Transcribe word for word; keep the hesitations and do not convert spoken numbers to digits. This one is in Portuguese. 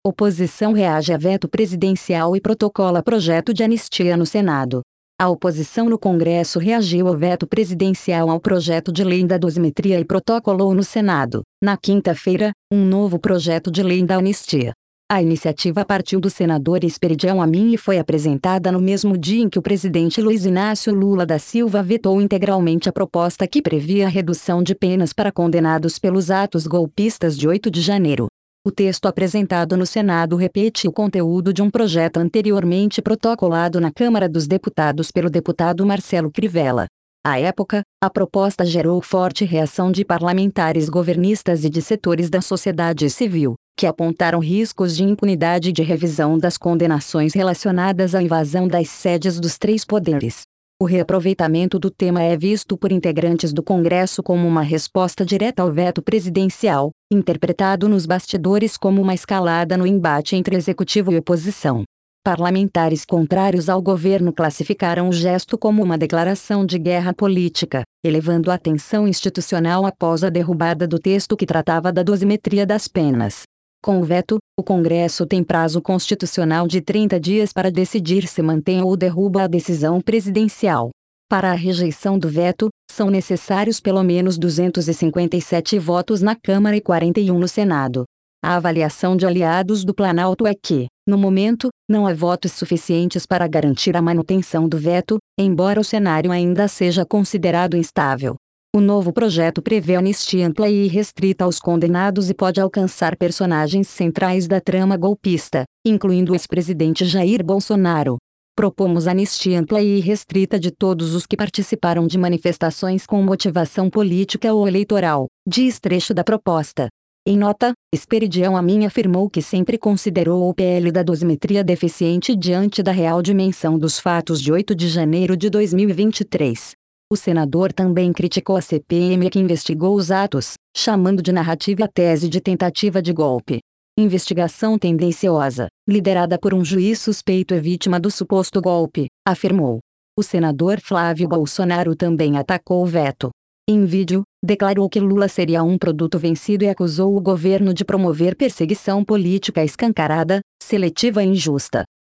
Oposição reage a veto presidencial e protocola projeto de anistia no Senado. A oposição no Congresso reagiu ao veto presidencial ao projeto de lei da dosimetria e protocolou no Senado, na quinta-feira, um novo projeto de lei da anistia. A iniciativa partiu do senador Esperidião Amin e foi apresentada no mesmo dia em que o presidente Luiz Inácio Lula da Silva vetou integralmente a proposta que previa a redução de penas para condenados pelos atos golpistas de oito de janeiro. O texto apresentado no Senado repete o conteúdo de um projeto anteriormente protocolado na Câmara dos Deputados pelo deputado Marcelo Crivella. À época, a proposta gerou forte reação de parlamentares governistas e de setores da sociedade civil, que apontaram riscos de impunidade e de revisão das condenações relacionadas à invasão das sedes dos três poderes. O reaproveitamento do tema é visto por integrantes do Congresso como uma resposta direta ao veto presidencial, interpretado nos bastidores como uma escalada no embate entre executivo e oposição. Parlamentares contrários ao governo classificaram o gesto como uma declaração de guerra política, elevando a tensão institucional após a derrubada do texto que tratava da dosimetria das penas. Com o veto, o Congresso tem prazo constitucional de trinta dias para decidir se mantém ou derruba a decisão presidencial. Para a rejeição do veto, são necessários pelo menos duzentos e cinquenta e sete votos na Câmara e quarenta e um no Senado. A avaliação de aliados do Planalto é que, no momento, não há votos suficientes para garantir a manutenção do veto, embora o cenário ainda seja considerado instável. O novo projeto prevê anistia ampla e irrestrita aos condenados e pode alcançar personagens centrais da trama golpista, incluindo o ex-presidente Jair Bolsonaro. Propomos anistia ampla e irrestrita de todos os que participaram de manifestações com motivação política ou eleitoral, diz trecho da proposta. Em nota, Esperidião Amin afirmou que sempre considerou o P L da dosimetria deficiente diante da real dimensão dos fatos de oito de janeiro de dois mil e vinte e três. O senador também criticou a C P M que investigou os atos, chamando de narrativa a tese de tentativa de golpe. Investigação tendenciosa, liderada por um juiz suspeito e vítima do suposto golpe, afirmou. O senador Flávio Bolsonaro também atacou o veto. Em vídeo, declarou que Lula seria um produto vencido e acusou o governo de promover perseguição política escancarada, seletiva e injusta.